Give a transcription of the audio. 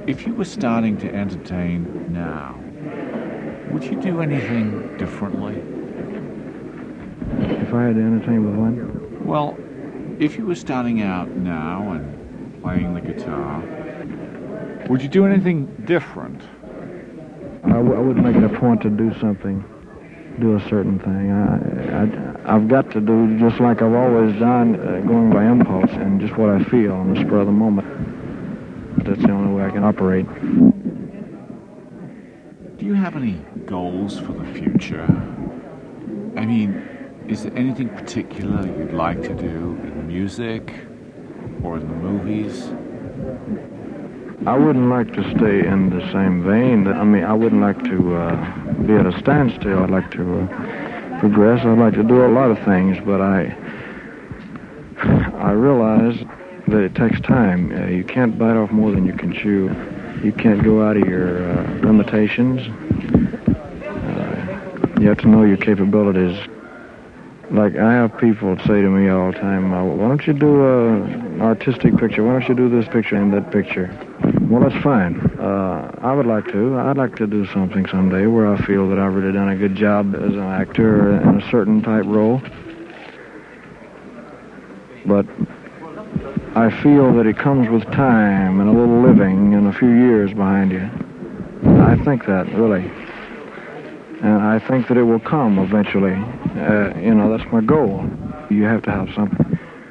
If you were starting to entertain now, would you do anything differently? If I had to entertain with one? Well, if you were starting out now and playing the guitar, would you do anything different? I would make it a point to do something, do a certain thing. I've got to do just like I've always done, going by impulse and just what I feel on the spur of the moment. That's the only way I can operate. Do you have any goals for the future? I mean, is there anything particular you'd like to do in music or in the movies? I wouldn't like to stay in the same vein. I mean, I wouldn't like to be at a standstill. I'd like to progress. I'd like to do a lot of things, but I realize that it takes time. You can't bite off more than you can chew. You can't go out of your limitations. You have to know your capabilities. Like, I have people say to me all the time, why don't you do an artistic picture? Why don't you do this picture and that picture? Well, that's fine. I would like to. I'd like to do something someday where I feel that I've really done a good job as an actor in a certain type role. But I feel that it comes with time and a little living and a few years behind you. I think that, really. And I think that it will come eventually. That's my goal. You have to have something.